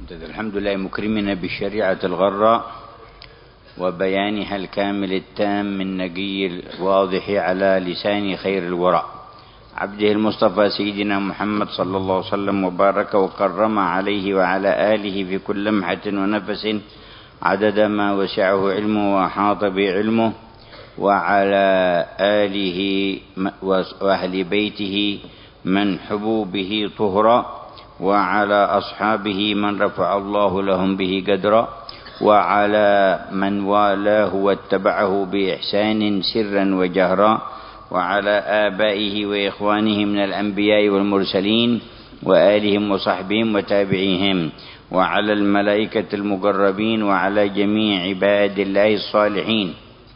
الحمد لله مكرمنا بالشريعة الغراء وبيانها الكامل التام من نقي الواضح على لسان خير الوراء عبده المصطفى سيدنا محمد صلى الله عليه وسلم وبارك وكرم عليه وعلى آله في كل لمحة ونفس عدد ما وسعه علمه وأحاط بعلمه، وعلى آله وأهل بيته من حبوا به طهرا، وعلى أصحابه من رفع الله لهم به قدرا، وعلى من والاه واتبعه بإحسان سرا وجهرا، وعلى آبائه وإخوانه من الأنبياء والمرسلين وآلهم وصحبهم وتابعيهم، وعلى الملائكة المقربين، وعلى جميع عباد الله الصالحين،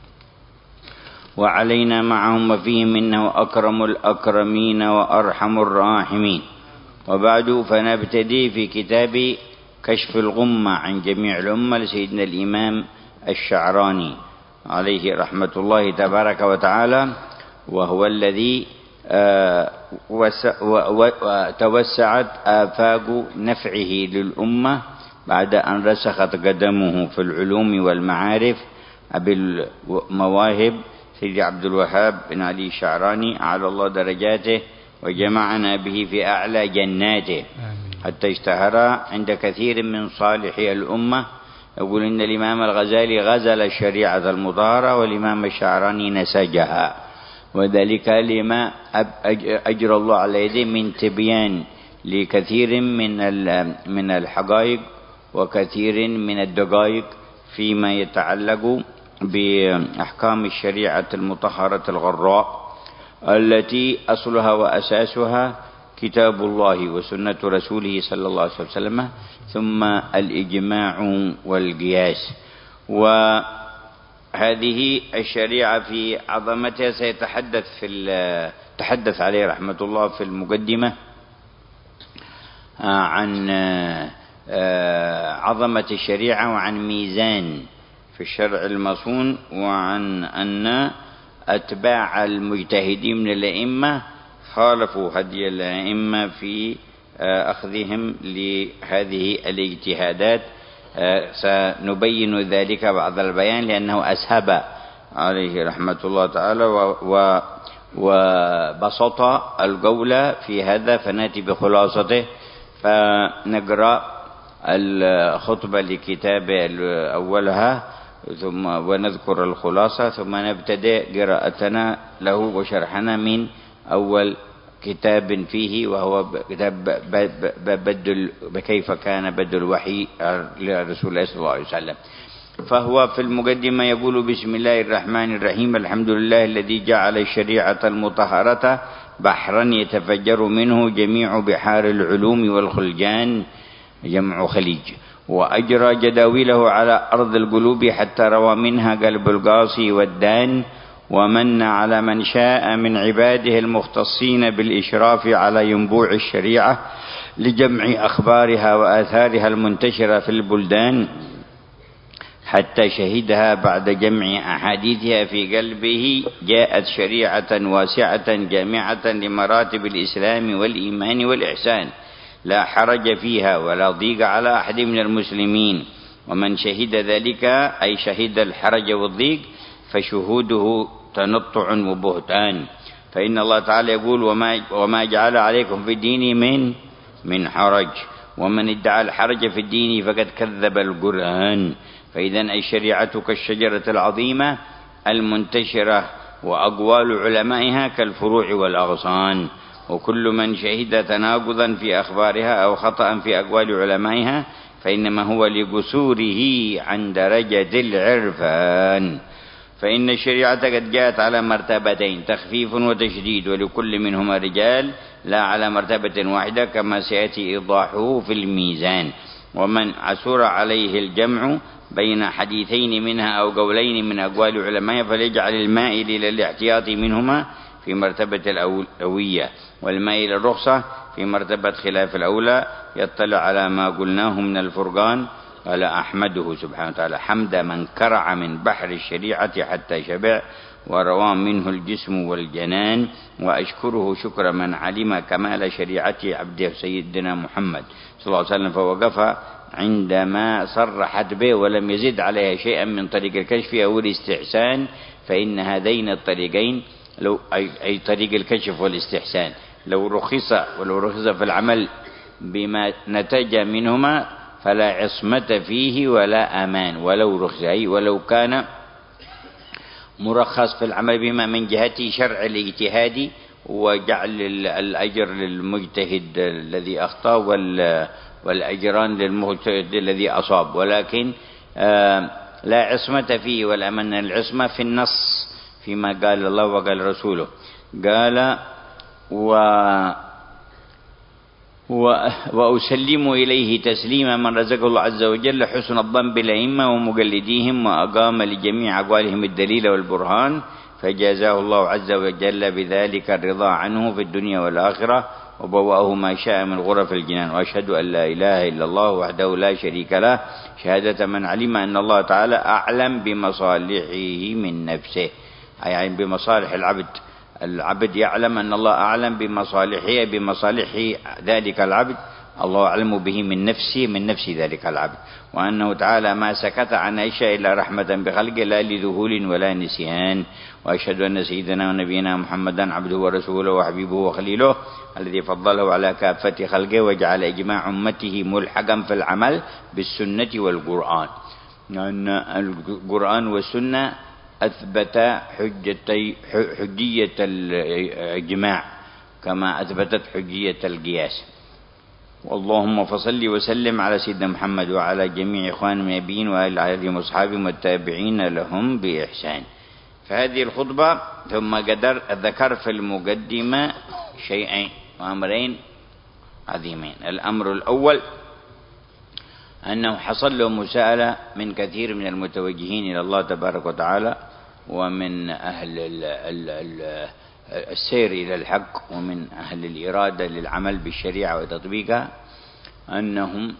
وعلينا معهم وفيهم إنه أكرم الأكرمين وأرحم الراحمين. وبعد، فنبتدي في كتاب كشف الغمة عن جميع الأمة لسيدنا الإمام الشعراني عليه رحمة الله تبارك وتعالى، وهو الذي توسعت آفاق نفعه للأمة بعد أن رسخت قدمه في العلوم والمعارف بالمواهب سيدي عبد الوهاب بن علي الشعراني على الله درجاته، وجمعنا به في أعلى جناته حتى اشتهر عند كثير من صالحي الأمة. يقول إن الإمام الغزالي غزل الشريعة المطهرة والإمام الشعراني نسجها، وذلك لما أجرى الله على يده من تبيان لكثير من الحقائق وكثير من الدقائق فيما يتعلق بأحكام الشريعة المطهرة الغراء التي أصلها وأساسها كتاب الله وسنة رسوله صلى الله عليه وسلم، ثم الإجماع والقياس. وهذه الشريعة في عظمتها تحدث عليه رحمة الله في المقدمة عن عظمة الشريعة وعن ميزان في الشرع المصون، وعن أن أتباع المجتهدين من الأئمة خالفوا هدي الأئمة في أخذهم لهذه الاجتهادات. سنبين ذلك بعض البيان لأنه أسهب عليه رحمة الله تعالى وبسط القول في هذا، فنأتي بخلاصته. فنقرأ الخطبة لكتاب أولها ثم ونذكر الخلاصة، ثم نبتدئ قراءتنا له وشرحنا من أول كتاب فيه، وهو كتاب كيف كان بدء الوحي لرسول الله صلى الله عليه وسلم. فهو في المقدمة يقول: بسم الله الرحمن الرحيم، الحمد لله الذي جعل الشريعة المطهرة بحرا يتفجر منه جميع بحار العلوم والخلجان، جمع خليج، وأجرى جداوله على أرض القلوب حتى روى منها قلب القاصي والدان، ومن على من شاء من عباده المختصين بالإشراف على ينبوع الشريعة لجمع أخبارها وآثارها المنتشرة في البلدان، حتى شهدها بعد جمع أحاديثها في قلبه جاءت شريعة واسعة جامعة لمراتب الإسلام والإيمان والإحسان، لا حرج فيها ولا ضيق على أحد من المسلمين. ومن شهد ذلك أي شهد الحرج والضيق فشهوده تنطع وبهتان، فإن الله تعالى يقول: وما جعل عليكم في الدين من حرج، ومن ادعى الحرج في الدين فقد كذب القرآن. فإذا الشريعة كالشجرة العظيمة المنتشرة، وأقوال علمائها كالفروع والأغصان، وكل من شهد تناقضا في أخبارها أو خطأ في أقوال علمائها فإنما هو لقصوره عن درجة العرفان. فإن الشريعة قد جاءت على مرتبتين، تخفيف وتشديد، ولكل منهما رجال، لا على مرتبة واحدة كما سيأتي إيضاحه في الميزان. ومن عسر عليه الجمع بين حديثين منها أو قولين من أقوال علماء فليجعل المائل إلى الاحتياط منهما في مرتبة الأولوية، والمائل الرخصة في مرتبة خلاف الأولى، يطلع على ما قلناه من الفرقان. قال: أحمده سبحانه وتعالى حمد من كرع من بحر الشريعة حتى شبع، وروى منه الجسم والجنان، وأشكره شكر من علم كمال شريعة عبده سيدنا محمد صلى الله عليه وسلم، فوقف عندما صرحت به ولم يزد عليها شيئا من طريق الكشف أو الاستحسان، فإن هذين الطريقين أي طريق الكشف والاستحسان لو رخص في العمل بما نتج منهما فلا عصمة فيه ولا أمان، ولو رخص أي ولو كان مرخص في العمل بما من جهة شرع الاجتهاد وجعل الأجر للمجتهد الذي أخطأ والأجران للمجتهد الذي أصاب، ولكن لا عصمة فيه ولا أمان. العصمة في النص فيما قال الله وقال رسوله، قال وأسلم إليه تسليما من رزقه الله عز وجل حسن الظن بالأئمة ومقلديهم، وأقام لجميع أقوالهم الدليل والبرهان، فجازاه الله عز وجل بذلك الرضا عنه في الدنيا والآخرة، وبوأه ما شاء من غرف الجنان. وأشهد أن لا إله إلا الله وحده لا شريك له شهادة من علم أن الله تعالى أعلم بمصالحه من نفسه، يعني بمصالح العبد يعلم أن الله أعلم بمصالح ذلك العبد، الله أعلم به من نفس ذلك العبد، وأنه تعالى ما سكت عن أي شيء إلا رحمة بخلقه لا لذهول ولا نسيان. وأشهد أن سيدنا ونبينا محمدا عبده ورسوله وحبيبه وخليله الذي فضله على كافة خلقه وجعل إجماع أمته ملحقا في العمل بالسنة والقرآن، لأن القرآن والسنة أثبت حجية الإجماع كما أثبتت حجية القياس. واللهم فصل وسلم على سيدنا محمد وعلى جميع إخوان النبيين وعلى آله وأصحابه والتابعين لهم بإحسان. فهذه الخطبة ثم ذكر في المقدمة شيئين وأمرين عظيمين. الأمر الأول أنه حصل له مساءلة من كثير من المتوجهين إلى الله تبارك وتعالى ومن أهل السير إلى الحق ومن أهل الإرادة للعمل بالشريعة وتطبيقها، أنهم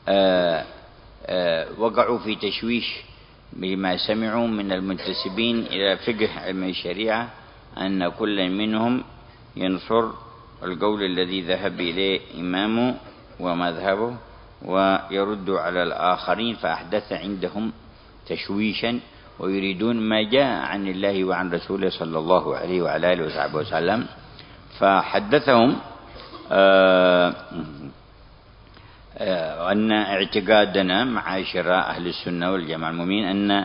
وقعوا في تشويش بما سمعوا من المنتسبين إلى فقه علم الشريعة أن كل منهم ينصر القول الذي ذهب إليه إمامه ومذهبه ويرد على الآخرين، فأحدث عندهم تشويشا ويريدون ما جاء عن الله وعن رسوله صلى الله عليه وعلى آله وصحبه وسلم. فحدثهم أن اعتقادنا معاشر أهل السنة والجماعة المؤمنين أن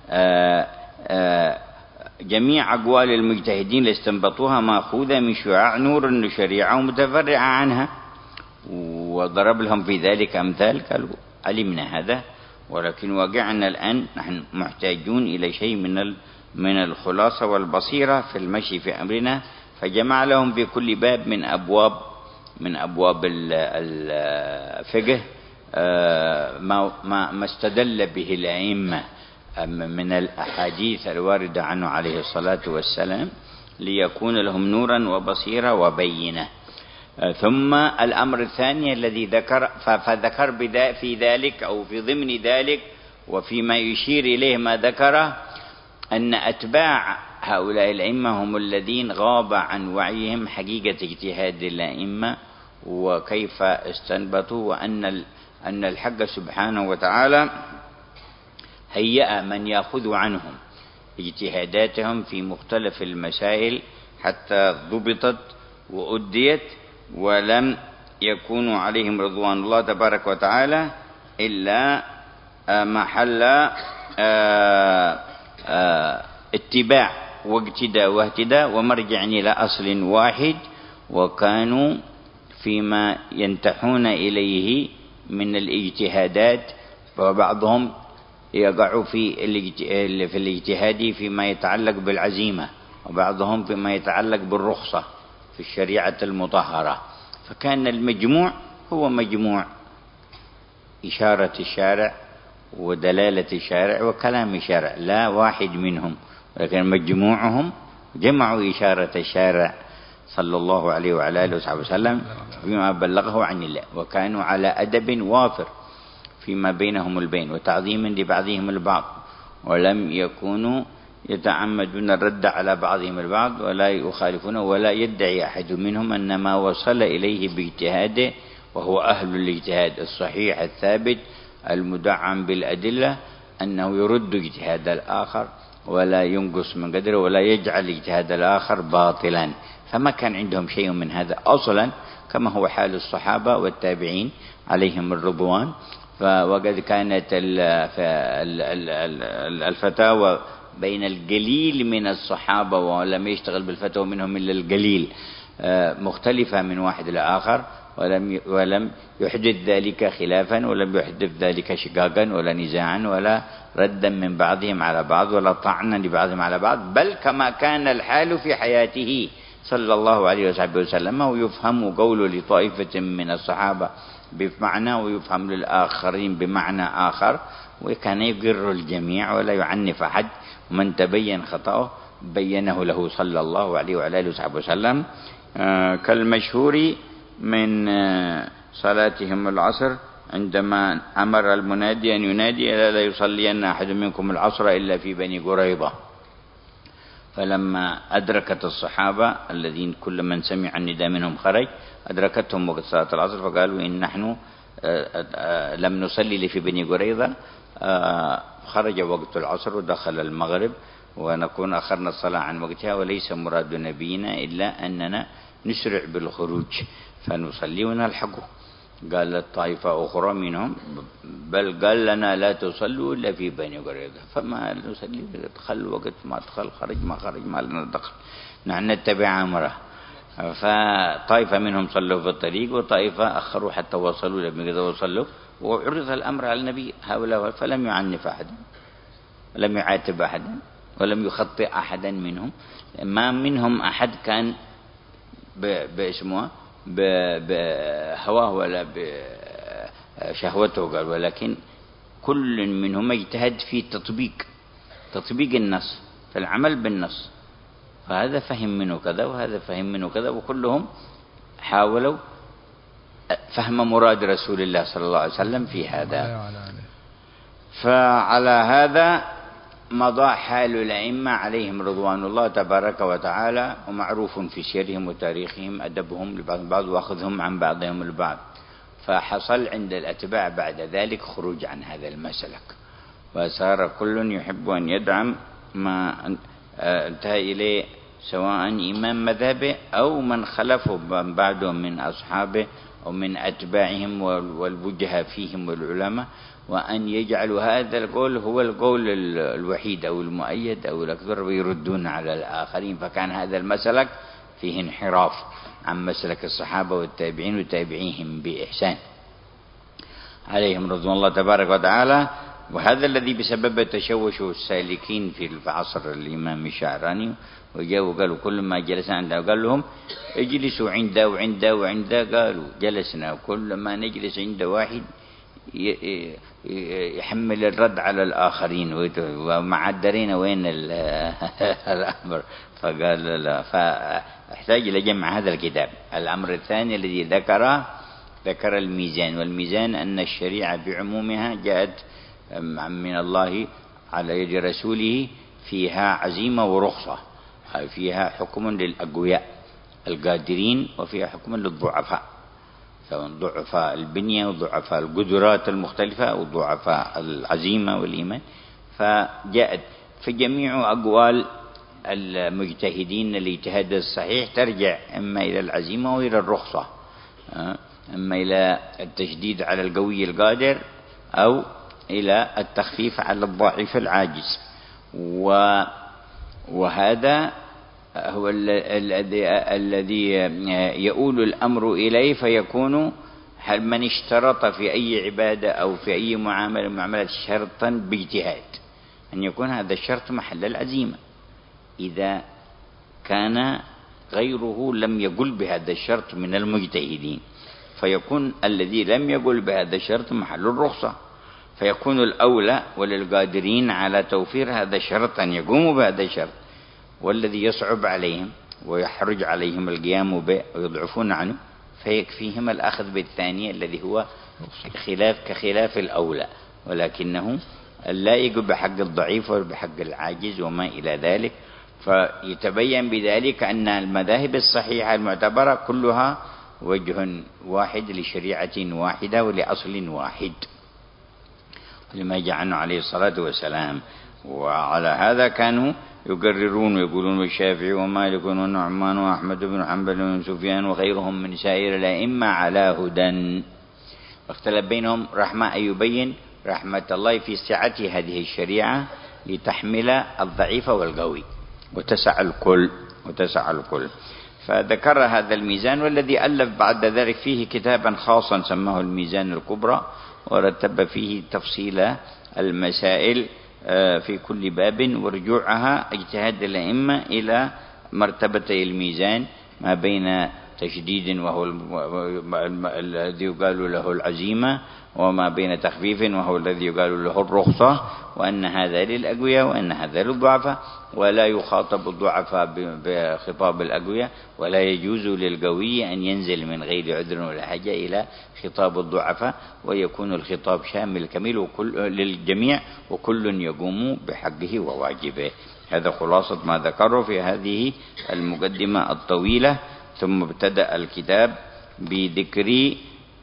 جميع أقوال المجتهدين اللي استنبطوها مأخوذة من شعاع نور الشريعة ومتفرعة عنها، وضرب لهم في ذلك أمثال قالوا علمنا هذا، ولكن واقعنا الآن نحن محتاجون إلى شيء من الخلاصة والبصيرة في المشي في أمرنا، فجمع لهم في كل باب من أبواب الفقه ما استدل به الأئمة من الأحاديث الواردة عنه عليه الصلاة والسلام ليكون لهم نورا وبصيرة وبينة. ثم الأمر الثاني الذي فذكر في ذلك أو في ضمن ذلك وفيما يشير إليه ما ذكره أن أتباع هؤلاء الأئمة هم الذين غاب عن وعيهم حقيقة اجتهاد الأئمة وكيف استنبطوا، وأن الحق سبحانه وتعالى هيأ من يأخذ عنهم اجتهاداتهم في مختلف المسائل حتى ضبطت وأديت، ولم يكونوا عليهم رضوان الله تبارك وتعالى إلا محل اتباع واقتداء واهتداء ومرجع إلى أصل واحد، وكانوا فيما ينتحون إليه من الاجتهادات، وبعضهم يقع في الاجتهاد فيما يتعلق بالعزيمة، وبعضهم فيما يتعلق بالرخصة في الشريعة المطهرة. فكان المجموع هو مجموع إشارة الشارع ودلالة الشارع وكلام الشارع، لا واحد منهم، ولكن مجموعهم جمعوا إشارة الشارع صلى الله عليه وعلى آله وصحبه وسلم بما بلغه عن الله، وكانوا على أدب وافر فيما بينهم البين وتعظيم لبعضهم البعض، ولم يكونوا يتعمدون الرد على بعضهم البعض ولا يخالفون، ولا يدعي أحد منهم أن ما وصل إليه باجتهاده، وهو أهل الاجتهاد الصحيح الثابت المدعم بالأدلة، أنه يرد اجتهاد الآخر ولا ينقص من قدره ولا يجعل اجتهاد الآخر باطلا. فما كان عندهم شيء من هذا أصلا، كما هو حال الصحابة والتابعين عليهم الرضوان. وقد كانت الفتاوى بين القليل من الصحابة، ولم يشتغل بالفتوى منهم إلا القليل، مختلفة من واحد لآخر، ولم يحدث ذلك خلافا، ولم يحدث ذلك شقاقا ولا نزاعا ولا ردا من بعضهم على بعض ولا طعنا لبعضهم على بعض، بل كما كان الحال في حياته صلى الله عليه وسلم. ويفهم قوله لطائفة من الصحابة بمعنى، ويفهم للآخرين بمعنى آخر، وكان يقر الجميع ولا يعنف أحد، ومن تبين خطأه بينه له صلى الله عليه وعلى آله وصحبه وسلم. كالمشهور من صلاتهم العصر عندما أمر المنادي أن ينادي: ألا لا يصلين أحد منكم العصر إلا في بني قريظة. فلما أدركت الصحابة الذين كل من سمع النداء منهم خرج، أدركتهم وقت صلاة العصر، فقالوا: إن نحن لم نصلي في بني قريظة. خرج وقت العصر ودخل المغرب، ونكون أخرنا الصلاة عن وقتها، وليس مراد نبينا إلا أننا نسرع بالخروج فنصلي ونلحقه. قال طائفة أخرى منهم: بل قال لنا لا تصلوا إلا في بني قريظة، فما نصلي، دخل وقت ما دخل، خرج ما خرج، ما لنا دخل، نحن نتبع أمره. فطائفة منهم صلوا في الطريق، وطائفة أخروا حتى وصلوا لبني قريظة وصلوا، وعرض الأمر على النبي هؤلاء، فلم يعنف أحدا، لم يعاتب أحدا، ولم يخطئ أحدا منهم. ما منهم أحد كان باسمه بهواه ولا بشهوته، قال، ولكن كل منهم اجتهد في تطبيق النص، في العمل بالنص. فهذا فهم منه كذا وهذا فهم منه كذا، وكلهم حاولوا فهم مراد رسول الله صلى الله عليه وسلم في هذا. فعلى هذا مضى حال الأئمة عليهم رضوان الله تبارك وتعالى، ومعروف في سيرهم وتاريخهم أدبهم لبعض البعض وأخذهم عن بعضهم البعض. فحصل عند الأتباع بعد ذلك خروج عن هذا المسلك، وصار كل يحب أن يدعم ما انتهى إليه، سواء إمام مذهبه أو من خلفه بعدهم من أصحابه أو من أتباعهم والوجهة فيهم والعلماء، وأن يجعلوا هذا القول هو القول الوحيد أو المؤيد أو الأكثر، ويردون على الآخرين. فكان هذا المسلك فيه انحراف عن مسلك الصحابة والتابعين وتابعيهم بإحسان عليهم رضوان الله تبارك وتعالى. وهذا الذي بسبب تشوش السالكين في عصر الإمام الشعراني، وجاءوا قالوا كل ما جلسنا عنده قال لهم: اجلسوا عنده وعنده وعنده. قالوا: جلسنا، كل ما نجلس عند واحد يحمل الرد على الآخرين، ومع درينا وين الأمر. فقال لا، فاحتاج إلى جمع هذا الكتاب. الأمر الثاني الذي ذكر الميزان، والميزان أن الشريعة بعمومها جاءت من الله على يد رسوله، فيها عزيمة ورخصة، فيها حكم للأقوياء القادرين، وفيها حكم للضعفاء، سواء ضعفاء البنية وضعفاء القدرات المختلفة أو ضعفاء العزيمة والإيمان. فجاءت في جميع أقوال المجتهدين الاجتهاد الصحيح ترجع إما إلى العزيمة وإلى الرخصة، إما إلى التشديد على القوي القادر أو إلى التخفيف على الضعيف العاجز. وهذا هو الذي يؤول الأمر إليه، فيكون من اشترط في أي عبادة أو في أي معاملة شرطا باجتهاد، أن يكون هذا الشرط محل العزيمة. إذا كان غيره لم يقل بهذا الشرط من المجتهدين، فيكون الذي لم يقل بهذا الشرط محل الرخصة، فيكون الأولى وللقادرين على توفير هذا الشرط أن يقوموا بهذا الشرط، والذي يصعب عليهم ويحرج عليهم القيام به ويضعفون عنه فيكفيهم الأخذ بالثاني الذي هو كخلاف الأولى، ولكنه اللائق بحق الضعيف وبحق العاجز وما إلى ذلك. فيتبين بذلك أن المذاهب الصحيحة المعتبرة كلها وجه واحد لشريعة واحدة ولأصل واحد لما جاء عنه عليه الصلاة والسلام. وعلى هذا كانوا يقررون ويقولون بالشافعي ومالك ونعمان وأحمد بن حنبل وسفيان وغيرهم من سائر الأئمة على هدى. واختلف بينهم رحمة أن يبين رحمة الله في سعة هذه الشريعة لتحمل الضعيف والقوي وتسع الكل. فذكر هذا الميزان، والذي ألف بعد ذلك فيه كتابا خاصا سماه الميزان الكبرى، ورتب فيه تفصيل المسائل في كل باب ورجوعها اجتهاد الأئمة إلى مرتبتي الميزان ما بين تشديد وهو الذي يقال له العزيمة، وما بين تخفيف وهو الذي يقال له الرخصة، وأن هذا للأقوياء وأن هذا للضعفاء، ولا يخاطب الضعفاء بخطاب الأقوياء، ولا يجوز للقوي أن ينزل من غير عذر ولا حاجة إلى خطاب الضعفاء، ويكون الخطاب شامل كامل للجميع وكل يقوم بحقه وواجبه. هذا خلاصة ما ذكره في هذه المقدمة الطويلة. ثم ابتدأ الكتاب بذكر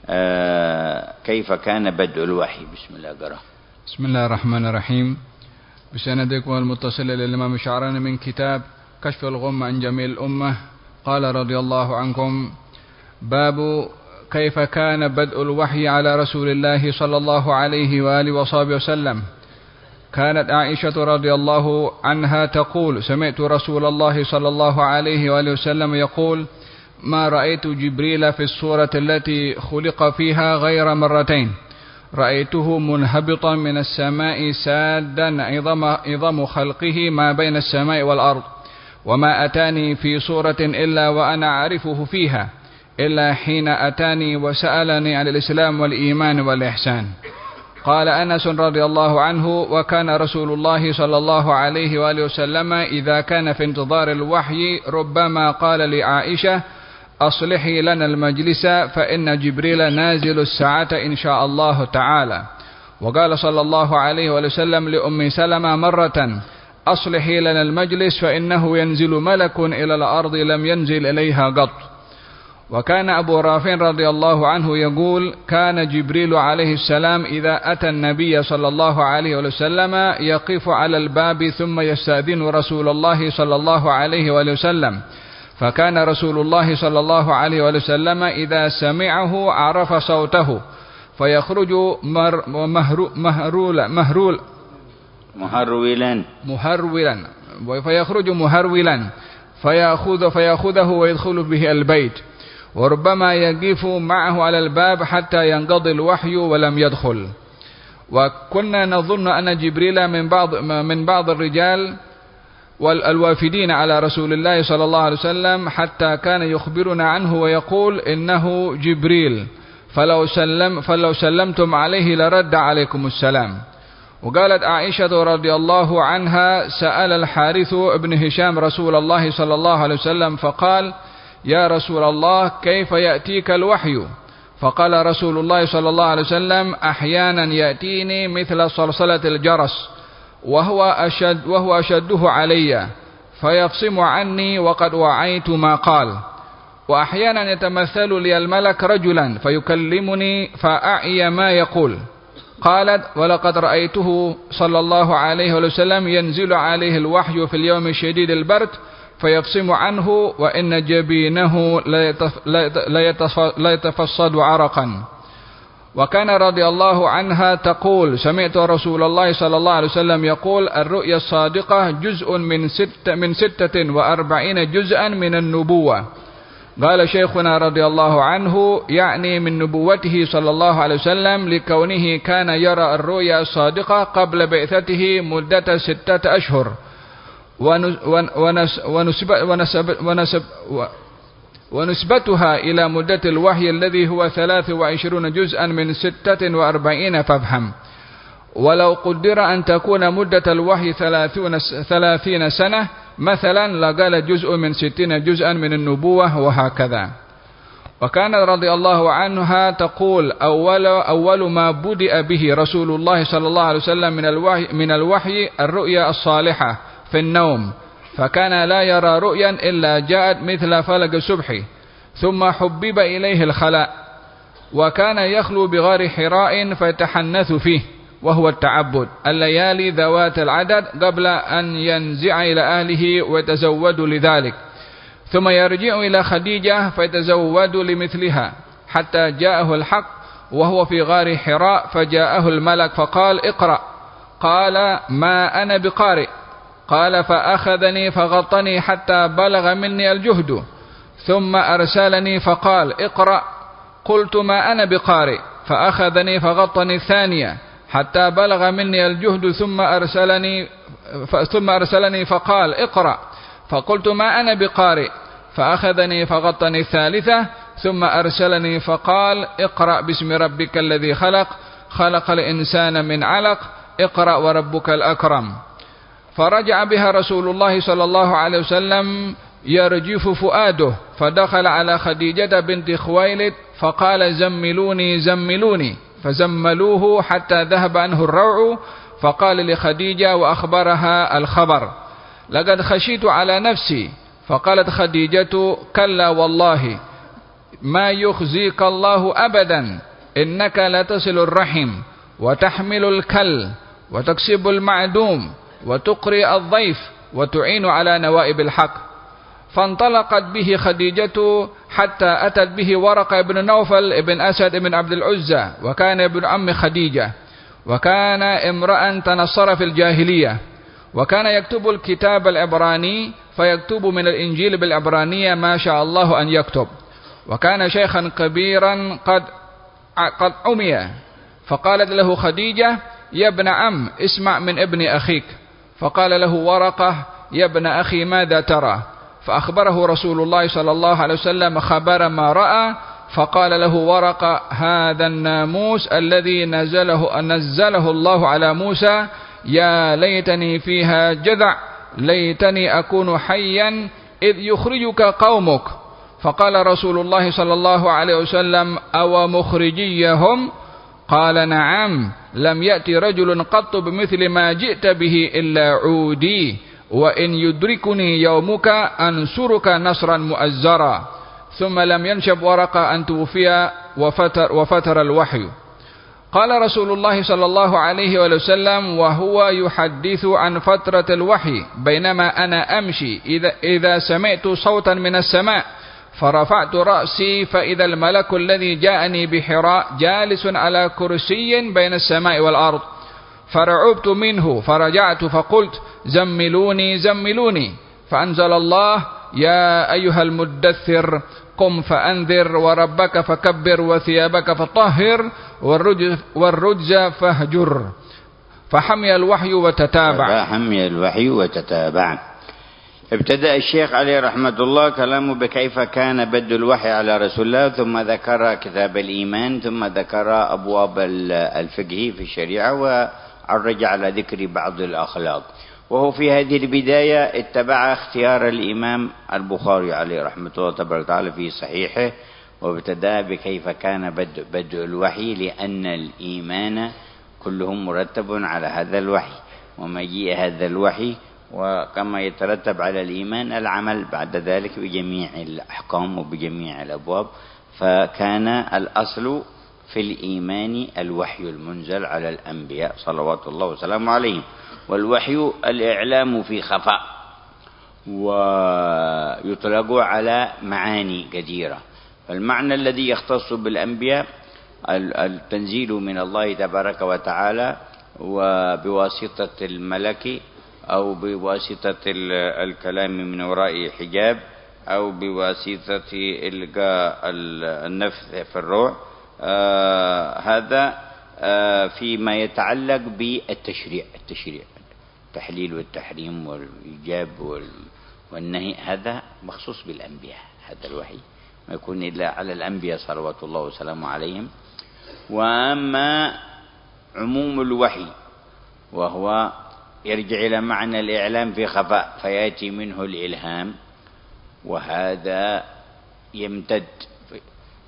كيف كان بدء الوحي. بسم الله قرأ. بسم الله الرحمن الرحيم. بسندكم المتصل للإمام الشعراني من كتاب كشف الغمة عن جميع الأمة. قال رضي الله عنكم: باب كيف كان بدء الوحي على رسول الله صلى الله عليه وآله وصحبه وسلم. كانت عائشة رضي الله عنها تقول: سمعت رسول الله صلى الله عليه وآله وسلم يقول: ما رأيت جبريل في الصورة التي خلق فيها غير مرتين، رأيته منهبطا من السماء سادا عظم خلقه ما بين السماء والأرض، وما أتاني في صورة إلا وأنا أعرفه فيها، إلا حين أتاني وسألني عن الإسلام والإيمان والإحسان. قال أنس رضي الله عنه: وكان رسول الله صلى الله عليه وآله وسلم إذا كان في انتظار الوحي ربما قال لعائشة: أصلحي لنا المجلس فإن جبريل نازل الساعة إن شاء الله تعالى. وقال صلى الله عليه وسلم لأم سلمة مرة: أصلحي لنا المجلس فإنه ينزل ملك إلى الأرض لم ينزل إليها قط. وكان أبو رافع رضي الله عنه يقول: كان جبريل عليه السلام إذا أتى النبي صلى الله عليه وسلم يقف على الباب ثم يستأذن رسول الله صلى الله عليه وسلم، فكان رسول الله صلى الله عليه وسلم إذا سمعه عرف صوته فيخرج مهرولا فيأخذه ويدخل به البيت، وربما يقف معه على الباب حتى ينقضي الوحي ولم يدخل. وكنا نظن أن جبريل من بعض الرجال والوافدين على رسول الله صلى الله عليه وسلم، حتى كان يخبرنا عنه ويقول: إنه جبريل فلو سلمتم عليه لرد عليكم السلام. وقالت عائشة رضي الله عنها: سأل الحارث بن هشام رسول الله صلى الله عليه وسلم فقال: يا رسول الله كيف يأتيك الوحي؟ فقال رسول الله صلى الله عليه وسلم: أحيانا يأتيني مثل صلصلة الجرس وهو أشده علي فيفصم عني وقد وعيت ما قال، وأحيانا يتمثل لي الملك رجلا فيكلمني فأعي ما يقول. قالت: ولقد رأيته صلى الله عليه وسلم ينزل عليه الوحي في اليوم الشديد البرد فيفصم عنه وإن جبينه لا يتفصد عرقا. وكان رضي الله عنها تقول: سمعت رسول الله صلى الله عليه وسلم يقول: الرؤيا الصادقة جزء من 46 جزءا من النبوة. قال شيخنا رضي الله عنه: يعني من نبوته صلى الله عليه وسلم، لكونه كان يرى الرؤيا الصادقة قبل بعثته مدة 6 أشهر، ونسبتها إلى مدة الوحي الذي هو 23 جزءا من 46 فافهم. ولو قدر أن تكون مدة الوحي 30 سنة مثلا لقال جزء من 60 جزءا من النبوة، وهكذا. وكان رضي الله عنها تقول أول ما بدأ به رسول الله صلى الله عليه وسلم من الوحي الرؤيا الصالحة في النوم، فكان لا يرى رؤيا إلا جاءت مثل فلق الصبح، ثم حبب إليه الخلاء، وكان يخلو بغار حراء فيتحنث فيه، وهو التعبد الليالي ذوات العدد قبل أن ينزع إلى أهله ويتزود لذلك، ثم يرجع إلى خديجة فيتزود لمثلها، حتى جاءه الحق وهو في غار حراء، فجاءه الملك فقال اقرأ، قال ما أنا بقارئ، قال فأخذني فغطني حتى بلغ مني الجهد، ثم أرسلني فقال اقرأ، قلت ما أنا بقارئ، فأخذني فغطني الثانية حتى بلغ مني الجهد، ثم أرسلني فقال اقرأ، فقلت ما أنا بقارئ، فأخذني فغطني الثالثة، ثم أرسلني فقال اقرأ باسم ربك الذي خلق، خلق الإنسان من علق، اقرأ وربك الأكرم. فرجع بها رسول الله صلى الله عليه وسلم يرجف فؤاده، فدخل على خديجة بنت خويلد فقال زملوني زملوني، فزملوه حتى ذهب عنه الروع، فقال لخديجة وأخبرها الخبر لقد خشيت على نفسي، فقالت خديجة كلا والله ما يخزيك الله أبدا، إنك لتصل الرحم وتحمل الكل وتكسب المعدوم وتقري الضيف وتعين على نوائب الحق. فانطلقت به خديجة حتى أتت به ورقة بن نوفل بن أسد بن عبد العزى، وكان ابن عم خديجة، وكان امرأ تنصر في الجاهلية، وكان يكتب الكتاب العبراني، فيكتب من الإنجيل بالعبرانية ما شاء الله أن يكتب، وكان شيخا كبيرا قد عمي. فقالت له خديجة يا ابن عم اسمع من ابن أخيك، فقال له ورقة يا ابن أخي ماذا ترى؟ فأخبره رسول الله صلى الله عليه وسلم خبر ما رأى، فقال له ورقة هذا الناموس الذي نزله الله على موسى، يا ليتني فيها جذع، ليتني أكون حيا إذ يخرجك قومك. فقال رسول الله صلى الله عليه وسلم أو مخرجيهم؟ قال نعم، لم يأتي رجل قط بمثل ما جئت به إلا عودي، وإن يدركني يومك أنصرك نصرا مؤزرا. ثم لم ينشب ورقة أن توفي وفتر الوحي. قال رسول الله صلى الله عليه وسلم وهو يحدث عن فترة الوحي بينما أنا أمشي إذا سمعت صوتا من السماء، فرفعت رأسي فإذا الملك الذي جاءني بحراء جالس على كرسي بين السماء والأرض، فرعبت منه، فرجعت فقلت زملوني زملوني، فأنزل الله يا أيها المدثر قم فأنذر وربك فكبر وثيابك فطهر والرجز فاهجر. فحمي الوحي وتتابع. ابتدأ الشيخ عليه رحمة الله كلامه بكيف كان بدء الوحي على رسول الله، ثم ذكر كتاب الإيمان، ثم ذكر أبواب الفقه في الشريعة، وعرج على ذكر بعض الأخلاق. وهو في هذه البداية اتبع اختيار الإمام البخاري عليه رحمة الله تبارك وتعالى في صحيحه، وابتدأ بكيف كان بدء الوحي، لأن الإيمان كله مرتب على هذا الوحي، ومجيء هذا الوحي وكما يترتب على الإيمان العمل بعد ذلك بجميع الأحكام وبجميع الأبواب. فكان الأصل في الإيمان الوحي المنزل على الأنبياء صلوات الله وسلامه عليهم، والوحي الإعلام في خفاء، ويطلق على معاني كثيرة. فالمعنى الذي يختص بالأنبياء التنزيل من الله تبارك وتعالى، وبواسطة الملك أو بواسطة الكلام من وراء حجاب، أو بواسطة إلقاء النفث في الروح. هذا فيما يتعلق بالتشريع، التحليل والتحريم والإيجاب والنهي، هذا مخصوص بالأنبياء. هذا الوحي ما يكون إلا على الأنبياء صلوات الله وسلامه عليهم. وأما عموم الوحي وهو يرجع إلى معنى الإعلام في خفاء، فيأتي منه الإلهام، وهذا يمتد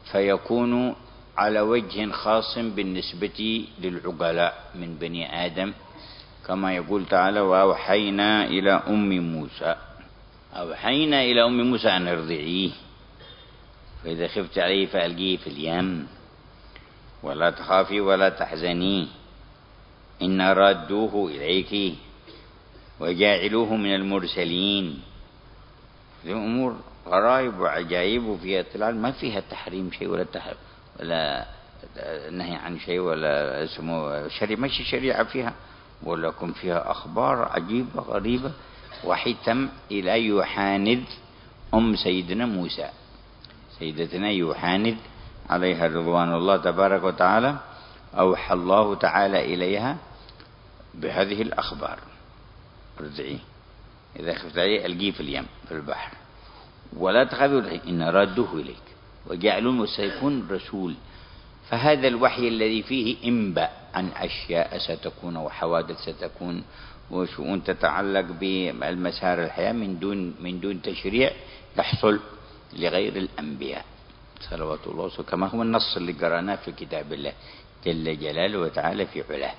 فيكون على وجه خاص بالنسبة للعقلاء من بني آدم، كما يقول تعالى: وأوحينا إلى أم موسى، أوحينا إلى أم موسى أن ارضعيه، فإذا خفت عليه فألقيه في اليم ولا تخافي ولا تحزني إنا رادوه إليك وجاعلوه من المرسلين. في أمور غرائب وعجائب وفيها اطلاع، ما فيها تحريم شيء ولا نهي عن شيء ولا اسمه شريعة، ماشي شريعة فيها، ولكن فيها أخبار عجيبة غريبة. وحي تم إلى يوحاند أم سيدنا موسى، سيدتنا يوحاند عليها رضوان الله تبارك وتعالى، أوحى الله تعالى إليها بهذه الأخبار: ارجعي، إذا خفت عليه ألقيه في اليم في البحر ولا تخافي إن رادوه إليك وجعلوه سيكون رسول. فهذا الوحي الذي فيه إنباء عن أشياء ستكون وحوادث ستكون وشؤون تتعلق بالمسار الحياة من دون تشريع يحصل لغير الأنبياء صلوات الله وسلامه، كما هو النص اللي قرأناه في كتاب الله جل جلاله وتعالى في علاه.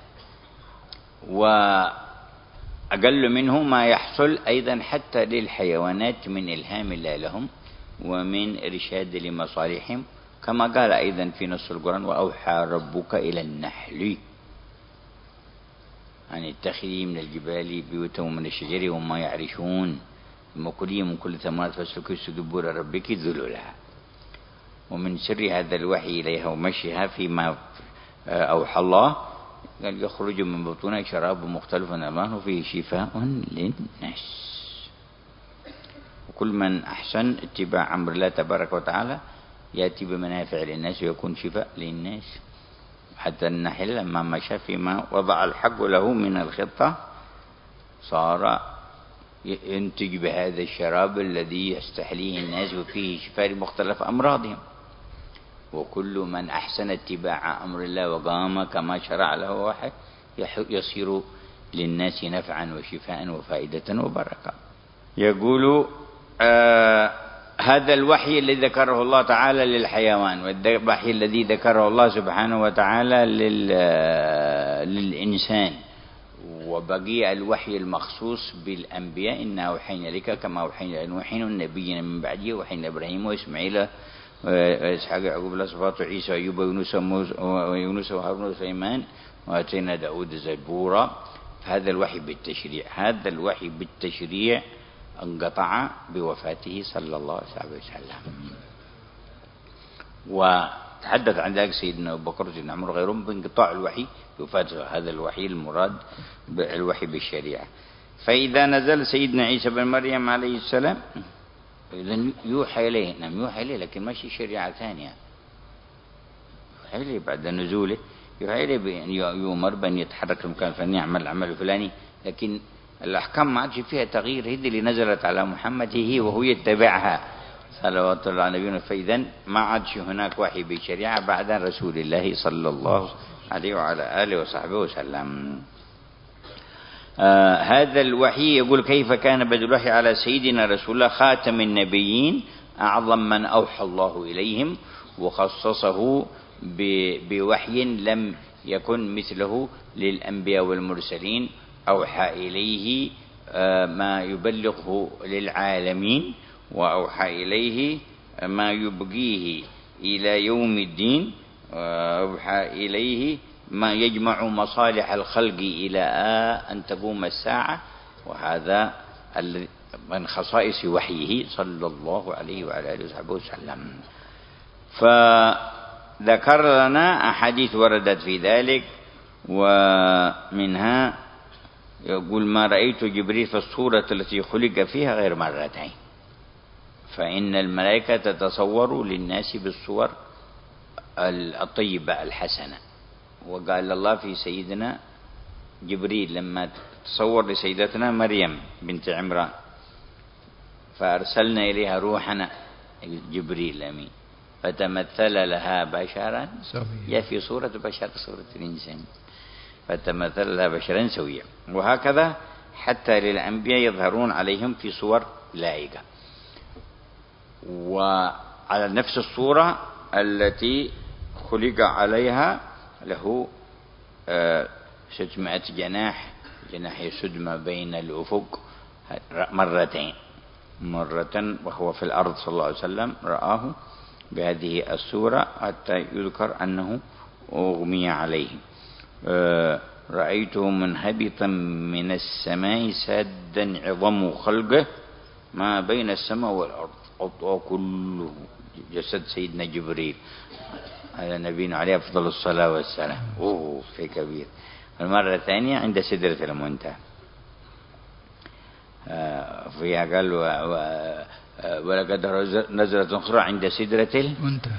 وأقل منه ما يحصل أيضا حتى للحيوانات من إلهام الله لهم ومن إرشاد لمصالحهم، كما قال أيضا في نص القرآن: وأوحى ربك إلى النحل أن اتخذي من الجبال بيوتا ومن الشجر وما يعرشون ثم كلي من كل ثمرات فاسلكي سبل ربك ذللها. ومن سر هذا الوحي إليها ومشيها فيما أوحى الله قال: يخرج من بطونها شراب مختلف ألوانه فيه شفاء للناس. وكل من أحسن اتباع أمر الله تبارك وتعالى يأتي بمنافع للناس ويكون شفاء للناس. حتى النحل لما مشى فيما وضع الحق له من الخطة صار ينتج بهذا الشراب الذي يستحليه الناس وفيه شفاء لمختلف أمراضهم. وكل من أحسن اتباع أمر الله وقام كما شرع له واحد يصير للناس نفعا وشفاء وفائدة وبركة. يقول هذا الوحي الذي ذكره الله تعالى للحيوان، والوحي الذي ذكره الله سبحانه وتعالى للإنسان، وبقي الوحي المخصوص بالأنبياء: إنا أوحينا لك كما أوحينا إلى نوح والنبيين من بعده وأوحينا إبراهيم وإسماعيل وإسحاق ويعقوب الأسباط وعيسى وأيوب ويونس وهارون وسليمان وآتينا داود زبورا. هذا الوحي بالتشريع، هذا الوحي بالتشريع انقطع بوفاته صلى الله عليه وسلم. وتحدث عن ذلك سيدنا أبو بكر وسيدنا عمر غيرهم بانقطاع الوحي بوفاته. هذا الوحي المراد بالوحي بالشريعة. فإذا نزل سيدنا عيسى بن مريم عليه السلام إذن يوحى إليه، نعم يوحى إليه، لكن ماشي شريعة ثانية. يوحى إليه بعد نزوله، يوحى إليه بأن يؤمر بأن يتحرك المكان الفلاني يعمل العمل الفلاني، لكن الأحكام ما عادش فيها تغيير. هذه اللي نزلت على محمد هي وهو يتبعها صلوات الله على نبينا. فإذا ما عادش هناك وحي بالشريعة بعد رسول الله صلى الله عليه وعلى آله وصحبه وسلم. هذا الوحي يقول: كيف كان بدء الوحي على سيدنا رسول الله خاتم النبيين أعظم من أوحى الله إليهم، وخصصه بوحي لم يكن مثله للأنبياء والمرسلين. أوحى إليه ما يبلغه للعالمين، وأوحى إليه ما يبقيه إلى يوم الدين، وأوحى إليه ما يجمع مصالح الخلق إلى أن تقوم الساعة. وهذا من خصائص وحيه صلى الله عليه وعلى آله وصحبه وسلم. فذكر لنا أحاديث وردت في ذلك، ومنها يقول: ما رأيت جبريل في الصورة التي خلق فيها غير مرتين، فإن الملائكة تتصور للناس بالصور الطيبة الحسنة. وقال الله في سيدنا جبريل لما تصور لسيدتنا مريم بنت عمران: فأرسلنا إليها روحنا جبريل الأمين فتمثل لها بشرا يا في صورة بشر صورة الإنسان فتمثل لها بشرا سويا. وهكذا حتى للأنبياء يظهرون عليهم في صور لائقة. وعلى نفس الصورة التي خلق عليها له 600 جناح يسد ما بين الأفق مرتين، مرة وهو في الأرض صلى الله عليه وسلم رآه بهذه الصورة حتى يذكر أنه أغمي عليه. رأيته منهبطا من السماء سادا عظم خلقه ما بين السماء والأرض وكله جسد سيدنا جبريل على نبينا عليه أفضل الصلاة والسلام. في كبير. المرة الثانية عند سدرة المنتهى فيها قال ولقد نزلت أخرى عند سدرة المنتهى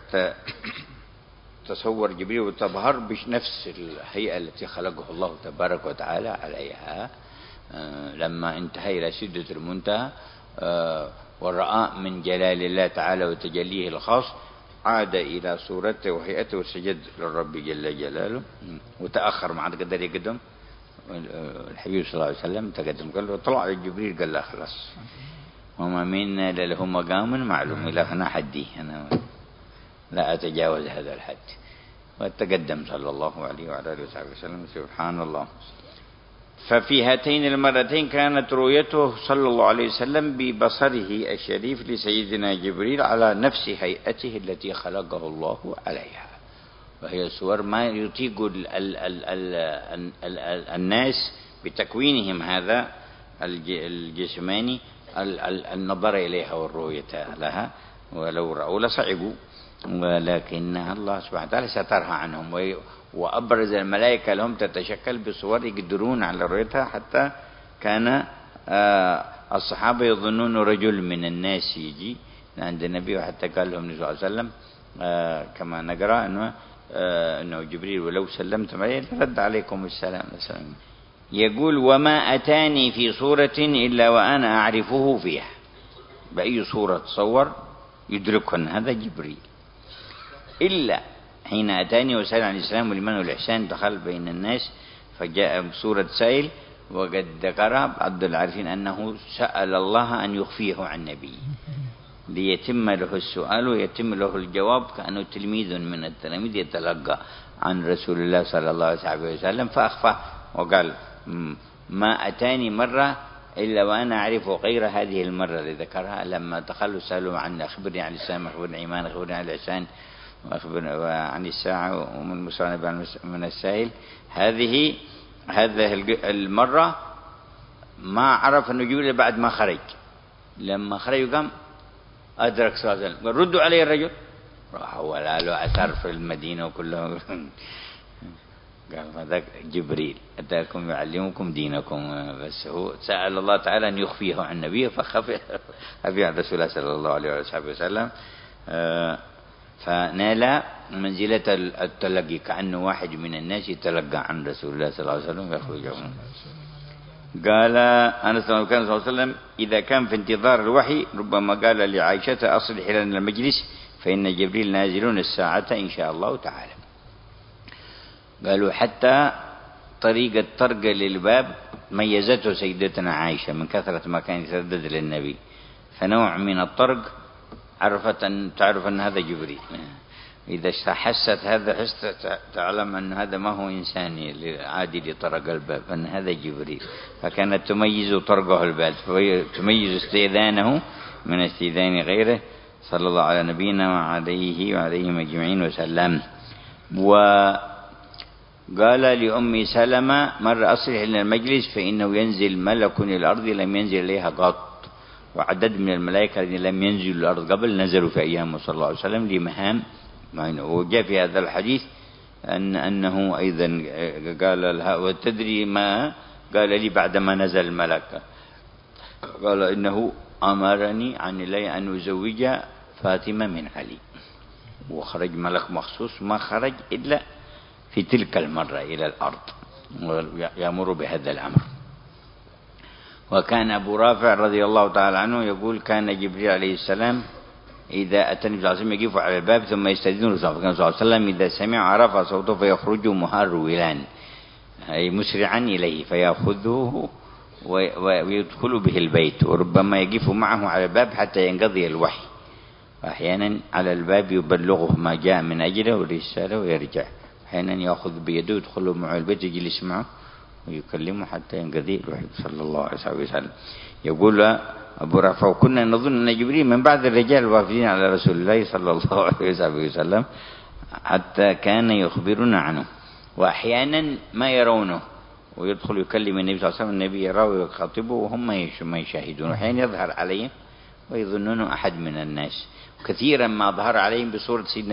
تصور جبريل وتظهر بنفس الهيئة التي خلقه الله تبارك وتعالى عليها. لما انتهى إلى سدرة المنتهى ورأى من جلال الله تعالى وتجليه الخاص عاد إلى صورته وهيئته وسجد للرب جل جلاله وتأخر ما عاد قدر يقدم. الحبيب صلى الله عليه وسلم تقدم قال له طلع جبريل قال له خلاص وما منا إلا له مقام معلوم إلى هنا حدي أنا لا أتجاوز هذا الحد. وتقدم صلى الله عليه وعلى آله وصحبه وسلم. سبحان الله. ففي هاتين المرتين كانت رؤيته صلى الله عليه وسلم ببصره الشريف لسيدنا جبريل على نفس هيئته التي خلقه الله عليها، وهي صور ما يطيق الناس بتكوينهم هذا الجسماني النظر إليها والرؤية لها، ولو رأوا لصعبوا، ولكنها الله سبحانه وتعالى سترها عنهم وأبرز الملائكة لهم تتشكل بصور يقدرون على رؤيتها. حتى كان الصحابة يظنون رجل من الناس يجي عند النبي وحتى قال لهم صلى الله عليه وسلم كما نقرأ أنه جبريل ولو سلمتم عليه رد عليكم السلام. يقول وما أتاني في صورة إلا وأنا أعرفه فيها. بأي صورة تصور يدركهن هذا جبريل، إلا حين أتاني وسأل عن الإسلام والإيمان والإحسان دخل بين الناس فجاء بصورة سائل. وقد ذكر عبد العارفين أنه سأل الله أن يخفيه عن نبيه ليتم له السؤال ويتم له الجواب، كأنه تلميذ من التلاميذ يتلقى عن رسول الله صلى الله عليه وسلم فأخفى وقال ما أتاني مرة إلا وأنا أعرف غير هذه المرة اللي ذكرها لما دخلوا سألوا عن أخبرني عن الإسلام أخبرني عن الإيمان أخبرني عن الإحسان وأخبرني عن الساعة ومن المساعد من السائل. هذه المرة ما عرف أنه جبريل بعد ما خرج. لما خرج قام أدرك صلى الله عليه وسلم قال ردوا علي الرجل، راح ولا له أثر في المدينة وكله قال هذا جبريل أتاكم يعلمكم دينكم. بس هو سأل الله تعالى أن يخفيه عن نبيه فخفي عن رسول الله صلى الله عليه وسلم فنال منزلة التلقي كأنه واحد من الناس يتلقى عن رسول الله صلى الله عليه وسلم يخرجه. قال أنس كان صلى الله عليه وسلم إذا كان في انتظار الوحي ربما قال لعائشة أصلح لنا المجلس فإن جبريل نازلون الساعة إن شاء الله تعالى. قالوا حتى طريقة طرق للباب ميزته سيدتنا عائشة من كثرة ما كان يتردد للنبي، فنوع من الطرق عرفت أن تعرف أن هذا جبريل. إذا حست هذا حست تعلم أن هذا ما هو إنساني عادي لطرق الباب أن هذا جبريل، فكانت تميز طرقه الباب تميز استئذانه من استئذان غيره صلى الله على نبينا وعليهم أجمعين وسلم. وقال لأم سلمة مرة أصلح لنا المجلس فإنه ينزل ملك إلى الأرض لم ينزل إليها قط، وعدد من الملائكة الذين لم ينزلوا الأرض قبل نزلوا في أيام صلى الله عليه وسلم لمهام. وجاء في هذا الحديث أنه أيضا قال لها وتدري ما قال لي بعدما نزل الملك قال إنه أمرني عن الله أن أزوج فاطمة من علي، وخرج ملك مخصوص ما خرج إلا في تلك المرة إلى الأرض ويأمر بهذا الأمر. وكان أبو رافع رضي الله تعالى عنه يقول كان جبريل عليه السلام إذا أتى النبي صلى الله عليه وسلم يقف على الباب ثم يستأذن رسول الله صلى الله عليه وسلم إذا سمع عرف صوته فيخرج مهرولان أي مسرعا إليه فيأخذه ويدخل به البيت، وربما يقف معه على الباب حتى ينقضي الوحي أحيانا على الباب يبلغه ما جاء من أجله والرسالة ويرجع. أحيانا يأخذ بيده يدخله معه البيت يجلس معه ويكلمه حتى ينقضي الوحي صلى الله عليه وسلم. يقول أبو رافع: وكنا نظن أن جبريل من بعض الرجال الوافدين على رسول الله صلى الله عليه وسلم حتى كان يخبرنا عنه، وأحيانا ما يرونه ويدخل يكلم النبي صلى الله عليه وسلم، النبي يراه ويخاطبه وهم ما يشاهدون، وأحيانا يظهر عليهم ويظنونه أحد من الناس. كثيرا ما ظهر عليهم بصورة سيدنا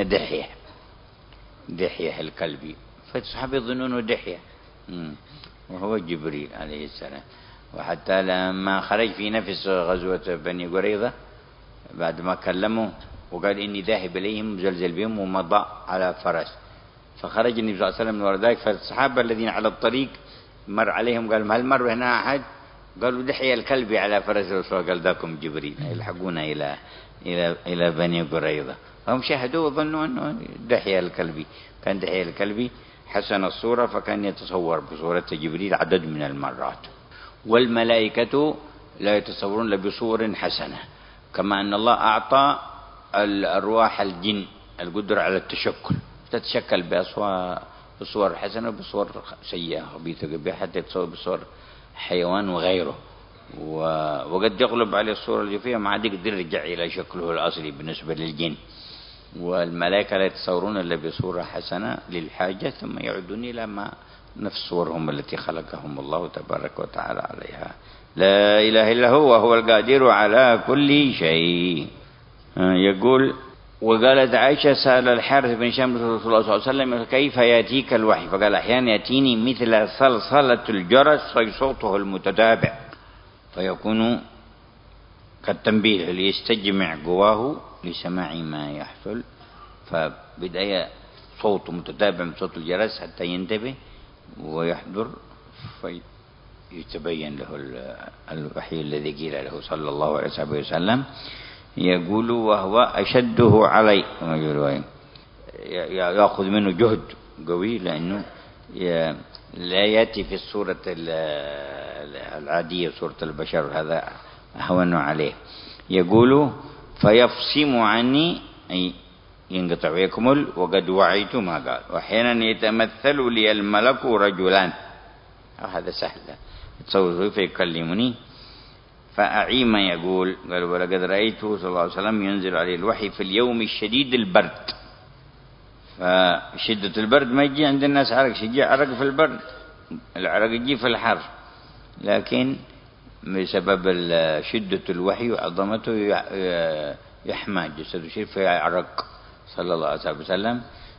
دحية الكلبي، فالصحابة يظنونه دحية وهو جبريل عليه السلام. وحتى لما خرج في نفس غزوة بني قريظة بعد ما كلموا وقال إني ذاهب إليهم مزلزل بهم ومضى على فرس، فخرج النبي صلى الله عليه وسلم من وراء ذلك، فالصحابة الذين على الطريق مر عليهم قال: هل مر هنا أحد؟ قالوا: دحية الكلبي على فرس الرسول. قال: ذاكم جبريل يلحقون إلى بني قريظة. هم شاهدوه وظنوا أنه دحية الكلبي. كان دحية الكلبي حسن الصورة، فكان يتصور بصورة جبريل عدد من المرات. والملائكة لا يتصورون إلا بصور حسنة، كما أن الله أعطى الأرواح الجن القدرة على التشكل، تتشكل بصور حسنة وبصور سيئة خبيثة حتى يتصور بصور حيوان وغيره، وقد يغلب عليه الصورة اللي فيها ما عاد يقدر يرجع إلى شكله الأصلي بالنسبة للجن. والملائكة لا يتصورون إلا بصورة حسنة للحاجة، ثم يعودون إلى ما نفس صورهم التي خلقهم الله تبارك وتعالى عليها. لا إله إلا هو وهو القادر على كل شيء. يقول: وقالت عائشة: سأل الحارث بن هشام رسول الله صلى الله عليه وسلم: كيف يأتيك الوحي؟ فقال: أحيانا يأتيني مثل صلصلة الجرس صوته المتتابع، فيكون كالتنبيه ليستجمع قواه لسماع ما يحصل، فبداية صوت متتابع من صوت الجرس حتى ينتبه ويحضر فيتبين له الوحي الذي قيل له صلى الله عليه وسلم. يقول: وهو أشده علي، يأخذ منه جهد قوي، لأنه لا يأتي في الصورة العادية صورة البشر، هذا أهون عليه. يقول: فيفصم عني أي ينقطع ويكمل وقد وعيت ما قال. وأحيانا يتمثل لي الملك رجلان، هذا سهل تصوره فيكلمني فأعيم. يقول: قال: ولقد رأيته صلى الله عليه وسلم ينزل عليه الوحي في اليوم الشديد البرد. فشدة البرد ما يجي عند الناس عرق، يجي عرق في البرد، العرق يجي في الحر، لكن بسبب شدة الوحي وعظمته يحمى جسده شيء فيعرق صلى الله عليه وسلم،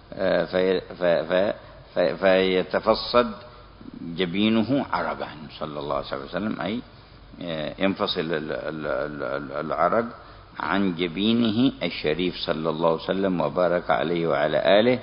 فيتفصد جبينه عرقا صلى الله عليه وسلم، أي ينفصل العرق عن جبينه الشريف صلى الله عليه وسلم وبارك عليه وعلى آله.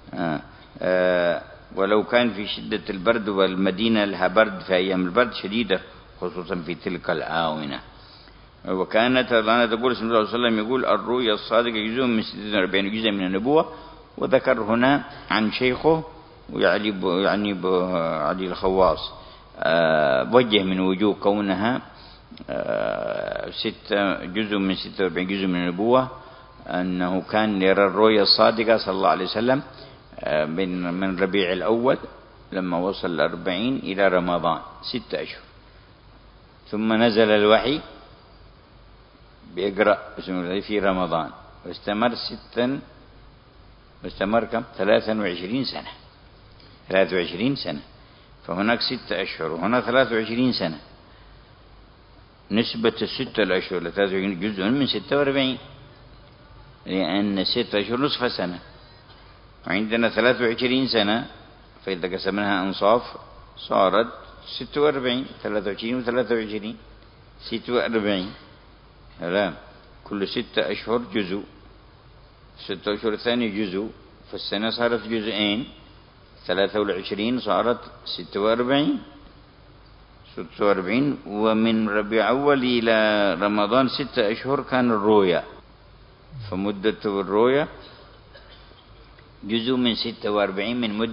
ولو كان في شدة البرد، والمدينة لها برد في أيام البرد شديدة خصوصا في تلك الآونة. وكانت لنا تقول صلى الله عليه وسلم يقول: الرؤيا الصادقة جزء من 46 جزء من النبوة. وذكر هنا عن شيخه يعني علي الخواص وجه من وجوه كونها 6 جزء من 46 جزء من النبوة، أنه كان يرى الرؤيا الصادقة صلى الله عليه وسلم من ربيع الأول لما وصل 40 إلى رمضان 6 أشهر، ثم نزل الوحي بيقرأ في رمضان واستمر كم 23 سنة 23 سنة. فهناك 6 أشهر وهنا 23 سنة. نسبة 6 الأشهر ل 23 جزء من 46، لأن 6 أشهر نصف سنة وعندنا 23 سنة، فإذا قسمناها أنصاف صارت 46، 23 و23 46. لا، كل 6 أشهر جزء، 6 أشهر الثاني جزء، فالسنة صارت جزئين، 23 صارت 46. ومن ربيع أول إلى رمضان 6 أشهر كان الرؤيا، فمدة الرؤيا جزء من 46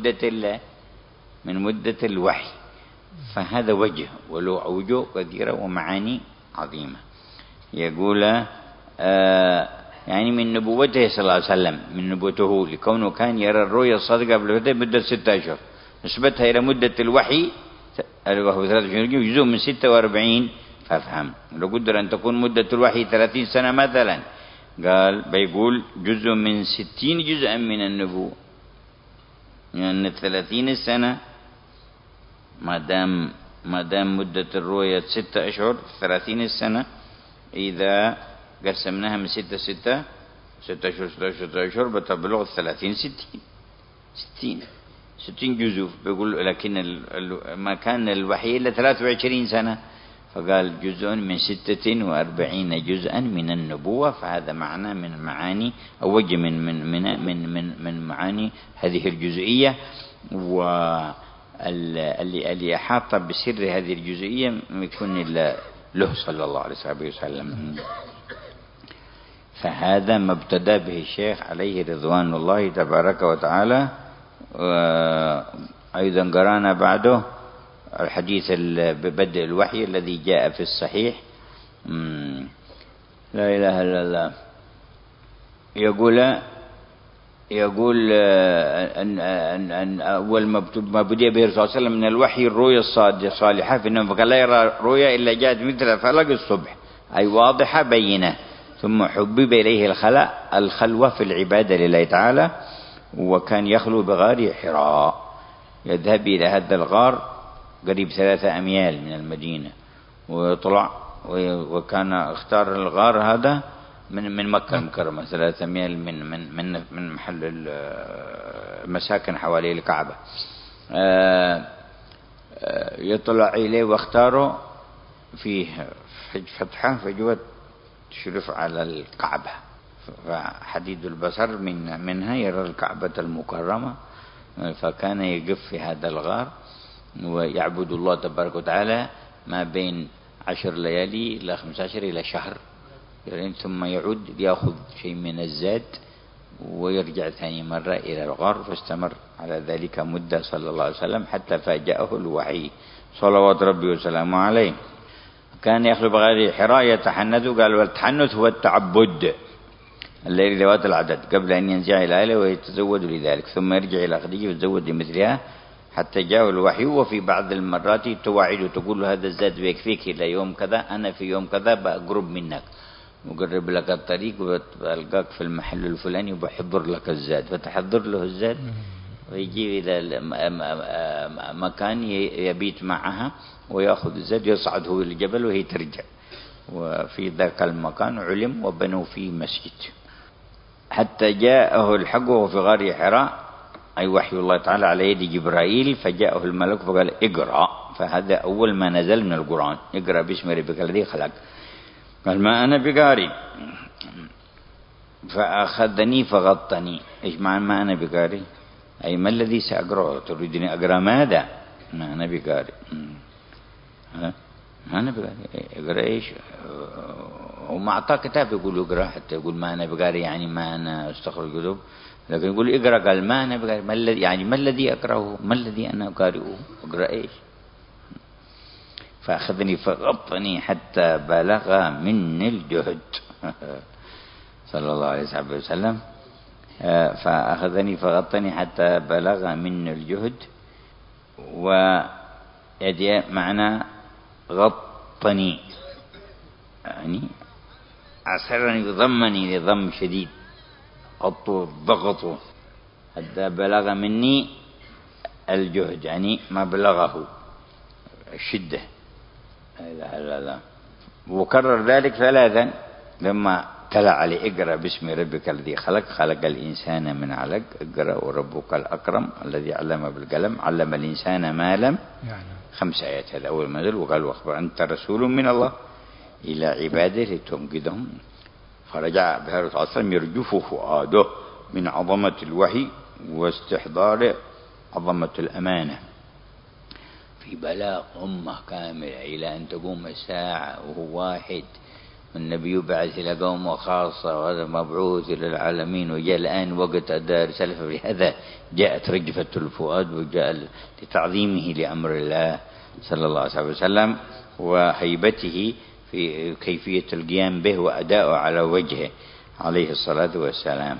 من مدة الوحي. فهذا وجه، وله وجوه كثيرة ومعاني عظيمة. يقول: يعني من نبوته صلى الله عليه وسلم، من نبوته، لكونه كان يرى الرؤيا الصادقة مدة 6 أشهر، نسبتها إلى مدة الوحي وهو 23 جزء من 46. فافهم لو قدر أن تكون مدة الوحي 30 سنة مثلا، قال بيقول جزء من 60 جزءا من النبوة، يعني 30 سنة ما دام مدة الرؤيا 6 أشهر 30 سنة، إذا قسمناها من 6 أشهر بتبلغ 30 60 جزء. بيقول لكن ما كان الوحي إلا 23 سنة، فقال جزء من 46 جزءا من النبوة. فهذا معنى من معاني أو وجه من معاني هذه الجزئية. واللي أحاط بسر هذه الجزئية يكون له صلى الله عليه وسلم. فهذا ما ابتدى به الشيخ عليه رضوان الله تبارك وتعالى. أيضا قرانا بعده الحديث ببدء الوحي الذي جاء في الصحيح، لا إله إلا الله، يقول أن أول ما بدأ به الرسول صلى الله عليه وسلم من الوحي الرؤيا الصالحة، فإنه فقال لا يرى رؤيا إلا جاءت مثل فلق الصبح، أي واضحة بينة. ثم حبب إليه الخلوة في العبادة لله تعالى، وكان يخلو بغار حراء، يذهب إلى هذا الغار قريب 3 أميال من المدينة ويطلع، وكان اختار الغار هذا من مكة المكرمة 3 أميال من محل المساكن حوالي الكعبة. يطلع إليه واختاره فيه فتحة فجوة تشرف على الكعبة، فحديد البصر منها يرى الكعبة المكرمة. فكان يقف في هذا الغار ويعبد الله تبارك وتعالى ما بين 10 ليالي إلى 15 إلى شهر، ثم يعود يأخذ شيء من الزاد ويرجع ثاني مرة إلى الغار. فاستمر على ذلك مدة صلى الله عليه وسلم حتى فاجأه الوحي صلوات ربي وسلامه عليه. كان يخلو بغار حراء يتحنث، قال والتحنث هو التعبد الليل ذوات العدد قبل أن ينزع إلى أهله ويتزود لذلك، ثم يرجع إلى خديجة ويتزود لمثلها حتى جاء الوحي. وفي بعض المرات توعد تقول له هذا الزاد بيكفيك إلى يوم كذا، أنا في يوم كذا بقرب منك وقرب لك الطريق وبلقاك في المحل الفلاني وبحضر لك الزاد، فتحضر له الزاد ويجي إلى مكان يبيت معها ويأخذ الزاد يصعد هو الجبل وهي ترجع. وفي ذاك المكان علم وبنوا فيه مسجد حتى جاءه الحق وهو في غار حراء، أي وحي الله تعالى على يد جبرائيل. فجاءه الملك فقال اقرأ، فهذا أول ما نزل من القرآن، اقرأ باسم ربك الذي خلق. قال ما أنا بقاري، فأخذني فغطني. إيش معنى ما أنا بقاري؟ أي ما الذي سأقرأ؟ تريدني أقرأ ماذا؟ ما أنا بقاري. ما أنا بقاري، اقرأ إيش؟ وما أعطاه كتاب يقول اقرأ، حتى يقول ما أنا بقاري يعني ما أنا أستخرج كتب، لكن يقول اقرأ. قال ما أنا بقاري، ما الذي يعني ما الذي أقرأه؟ ما الذي أنا أقارئه؟ اقرأ إيش؟ فأخذني فغطني حتى بلغ مني الجهد صلى الله عليه وسلم. فأخذني فغطني حتى بلغ مني الجهد. ويدي معنى غطني يعني عسرني ضمني لضم شديد، غطوا ضغطوا حتى بلغ مني الجهد، يعني ما بلغه الشدة. لا. وكرر ذلك 3 لما تلا عليه اقرأ باسم ربك الذي خلق الإنسان من علق، اقرأ وربك الأكرم الذي علم بالقلم علم الإنسان ما لم يعلم. 5 آيات هذا أول ما نزل. وقال واخبر أنت رسول من الله إلى عباده لتنقذهم. فرجع بها الرسول صلى الله عليه وسلم يرجف فؤاده من عظمة الوحي واستحضار عظمة الأمانة في بلاغ أمة كاملة إلى أن تقوم الساعة وهو واحد، والنبي يبعث إلى قوم خاصة وهذا مبعوث إلى العالمين. وجاء الآن وقت أداء رسالة، فبهذا جاءت رجفة الفؤاد وجاء لتعظيمه لأمر الله صلى الله عليه وسلم وهيبته في كيفية القيام به وأداءه على وجهه. عليه الصلاة والسلام.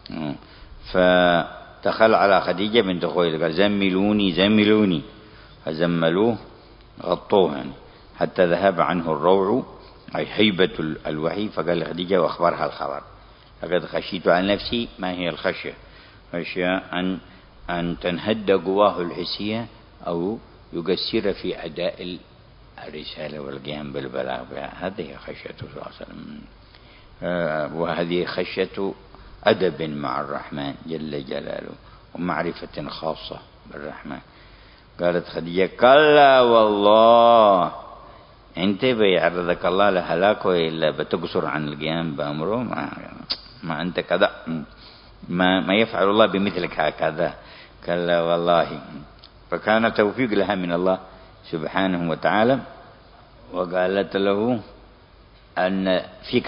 فدخل على خديجة بنت خويلد قال زملوني زملوني، فزملوه غطوه يعني حتى ذهب عنه الروع أي هيبة الوحي. فقال لخديجة وأخبرها الخبر: لقد خشيت على نفسي. ما هي الخشية؟ خشية أن تنهد قواه الحسية أو يقصر في أداء الرسالة والقيام بالبلاغ بها. هذه خشية صلى الله عليه وسلم، وهذه خشية أدب مع الرحمن جل جلاله ومعرفة خاصة بالرحمن. قالت خديجة: كلا والله، أنت بيعرضك الله لهلاك إلا بتقصر عن القيام بأمره؟ ما أنت كذا، ما يفعل الله بمثلك هكذا. كلا والله. فكان توفيق لها من الله سبحانه وتعالى. وقالت له أن فيك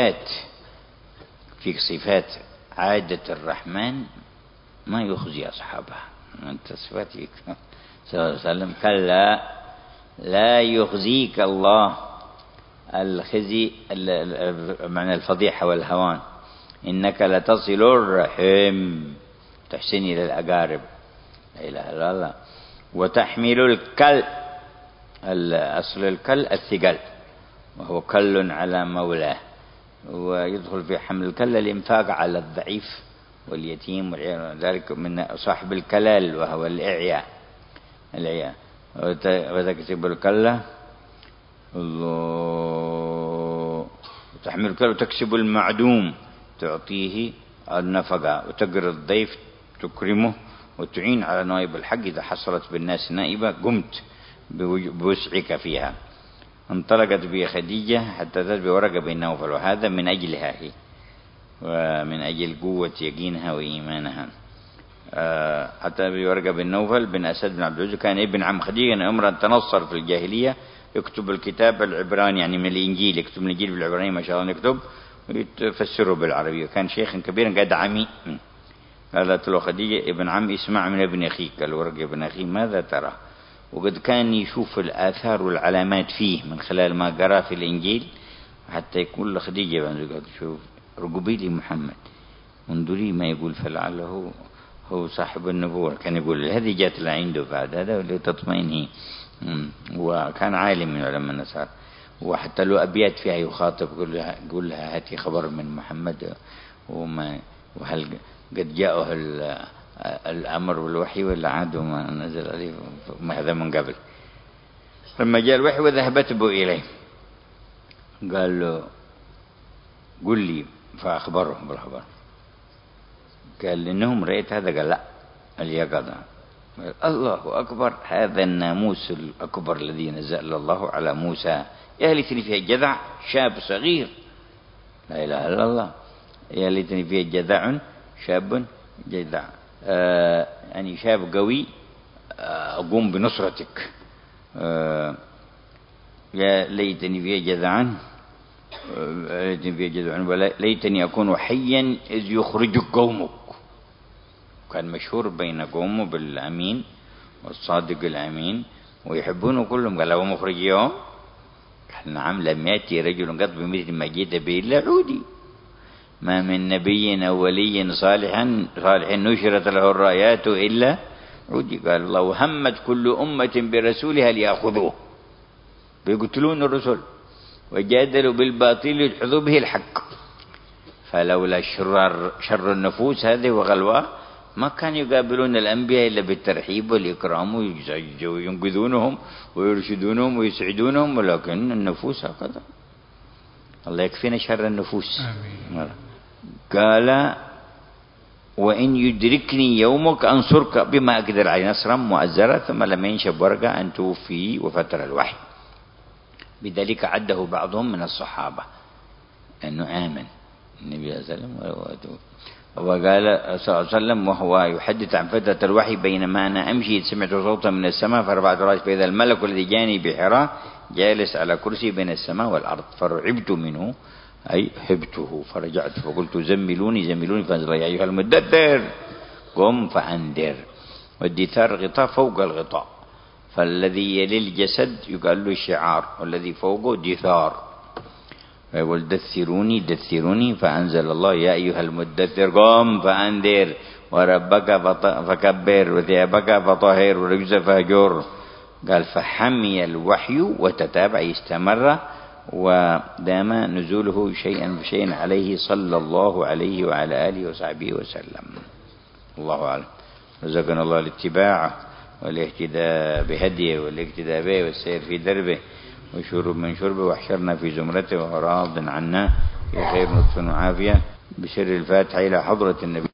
صفات عادة الرحمن ما يخزي أصحابه. أنت صفات فيك صلى الله عليه وسلم. كلا لا يخزيك الله الخزي، معنى الفضيحة والهوان. إنك لتصل الرحم، تحسن إلى الأقارب، لا إله إلا الله. وتحمل الكل، أصل الكل الثقل، وهو كل على مولاه، ويدخل في حمل الكل الإنفاق على الضعيف واليتيم وذلك من صاحب الكلال وهو الإعياء. وتكسب الكلة وتحمل الكلة وتكسب المعدوم، تعطيه النفقة، وتقر الضيف تكرمه، وتعين على نائب الحق إذا حصلت بالناس نائبة قمت بوسعك فيها. انطلقت به خديجة حتى أتت بورقة بن نوفل، وهذا من أجلها هي ومن أجل قوة يقينها وإيمانها. حتى بورقة بن نوفل بن أسد بن عبد العزيز، كان ابن عم خديجة، أمرا تنصر في الجاهلية، يكتب الكتاب العبراني يعني من الإنجيل، يكتب من الإنجيل بالعبراني ما شاء الله يكتب ويتفسره بالعربية. كان شيخا كبيرا قد عمي. قالت له خديجة: ابن عم اسمع من ابن أخيك. قال: ورقة ابن أخي ماذا ترى؟ وقد كان يشوف الآثار والعلامات فيه من خلال ما قرأ في الإنجيل، حتى يقول لخديجة: شوف رقبي لي محمد، انظري ما يقول، فلعله هو صاحب النبوة. كان يقول هذه جات لعنده بعد هذا لتطمئن هي. وكان عالم من علماء النصارى، وحتى له أبيات فيها يخاطب يقول لها هاتي خبر من محمد وهل قد جاءه الأمر والوحي ولا عاد ما نزل عليه، هذا من قبل. لما جاء الوحي وذهبت به إليه قال له: قل لي، فأخبرهم بالخبر. قال: إنهم رأيت هذا؟ قال: لا، اليقظة. الله أكبر، هذا الناموس الأكبر الذي نزل الله على موسى. يا ليتني فيه جذع شاب صغير، لا إله إلا الله. يا ليتني فيه جذع شاب جذع، يعني شاب قوي أقوم بنصرتك. يا ليتني فيه جذعا، وليتني أكون حيا إذ يخرجك قومك. كان مشهور بين قومه بالأمين والصادق الأمين ويحبونه كلهم. قال: ومخرج يوم؟ قال: نعم، لم يأتي رجل قط بمثل ما جئت به إلا عودي. ما من نبي أو ولي صالح نشرت له الرايات إلا عودي. قال الله: همت كل أمة برسولها ليأخذوه، بيقتلون الرسل وجادلوا بالباطل يدحضوا به الحق. فلولا شر النفوس هذه وغلوة ما كان يقابلون الأنبياء إلا بالترحيب والإكرام وينقذونهم ويرشدونهم ويسعدونهم، ولكن النفوس هكذا. الله يكفينا شر النفوس. آمين. قال: وإن يدركني يومك أنصرك بما أقدر عليه نصرا مؤزرا. ثم لما ينشب ورقة أن توفي وفتر الوحي. بذلك عده بعضهم من الصحابة أنه آمن النبي صلى الله عليه وسلم. وقال صلى الله عليه وسلم وهو يحدث عن فترة الوحي: بينما أنا أمشي سمعت صوتا من السماء فرفعت رأسي فإذا الملك الذي جاني بحراء جالس على كرسي بين السماء والأرض، فرعبت منه أي هبته، فرجعت فقلت: زملوني زملوني، فانزل يا أيها المدثر قم فأنذر. والدثار غطاء فوق الغطاء، فالذي يلي الجسد يقال له شعار، والذي فوقه دثار. فيقول دثروني فأنزل الله يا أيها المدثر قم فأنذر وربك فكبر وثيابك فطهر ورجز فهجر. قال فحمي الوحي وتتابع استمر ودام نزوله شيئا فشيئا عليه صلى الله عليه وعلى آله وصحبه وسلم. الله أعلم. رزقنا الله الاتباع والاهتداء بهديه والاقتداء به والسير في دربه وشرب من شربه واحشرنا في زمرته وراض عنا في خير لطف وعافية بسر الفاتحة إلى حضرة النبي.